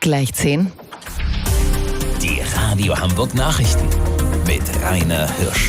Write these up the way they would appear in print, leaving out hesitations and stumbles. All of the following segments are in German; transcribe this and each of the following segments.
Gleich 10. Die Radio Hamburg Nachrichten mit Rainer Hirsch.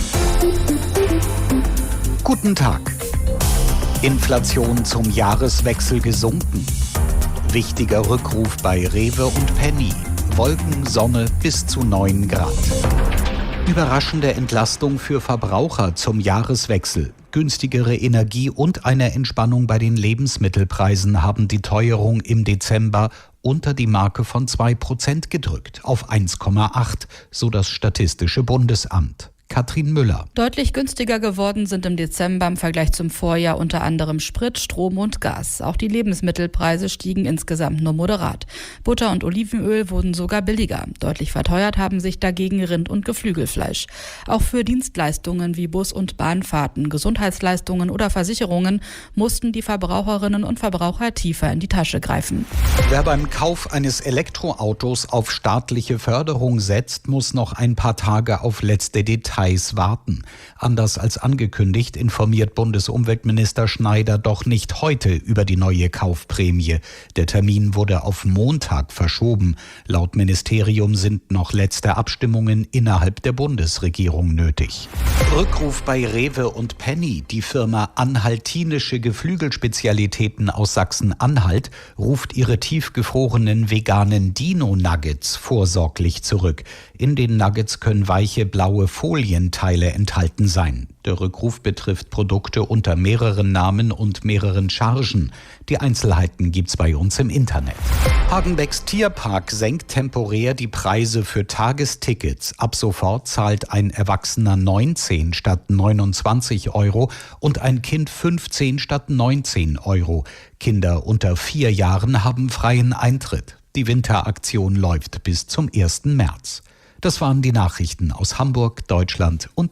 Guten Tag. Inflation zum Jahreswechsel gesunken. Wichtiger Rückruf bei Rewe und Penny. Wolken, Sonne bis zu 9 Grad. Überraschende Entlastung für Verbraucher zum Jahreswechsel. Günstigere Energie und eine Entspannung bei den Lebensmittelpreisen haben die Teuerung im Dezember unter die Marke von 2% gedrückt, auf 1,8, so das Statistische Bundesamt. Katrin Müller. Deutlich günstiger geworden sind im Dezember im Vergleich zum Vorjahr unter anderem Sprit, Strom und Gas. Auch die Lebensmittelpreise stiegen insgesamt nur moderat. Butter und Olivenöl wurden sogar billiger. Deutlich verteuert haben sich dagegen Rind- und Geflügelfleisch. Auch für Dienstleistungen wie Bus- und Bahnfahrten, Gesundheitsleistungen oder Versicherungen mussten die Verbraucherinnen und Verbraucher tiefer in die Tasche greifen. Wer beim Kauf eines Elektroautos auf staatliche Förderung setzt, muss noch ein paar Tage auf letzte Details warten. Anders als angekündigt, informiert Bundesumweltminister Schneider doch nicht heute über die neue Kaufprämie. Der Termin wurde auf Montag verschoben. Laut Ministerium sind noch letzte Abstimmungen innerhalb der Bundesregierung nötig. Rückruf bei Rewe und Penny. Die Firma Anhaltinische Geflügelspezialitäten aus Sachsen-Anhalt ruft ihre tiefgefrorenen veganen Dino-Nuggets vorsorglich zurück. In den Nuggets können weiche blaue Folienteile enthalten sein. Der Rückruf betrifft Produkte unter mehreren Namen und mehreren Chargen. Die Einzelheiten gibt's bei uns im Internet. Hagenbecks Tierpark senkt temporär die Preise für Tagestickets. Ab sofort zahlt ein Erwachsener 19 statt 29 € und ein Kind 15 statt 19 €. Kinder unter 4 Jahren haben freien Eintritt. Die Winteraktion läuft bis zum 1. März. Das waren die Nachrichten aus Hamburg, Deutschland und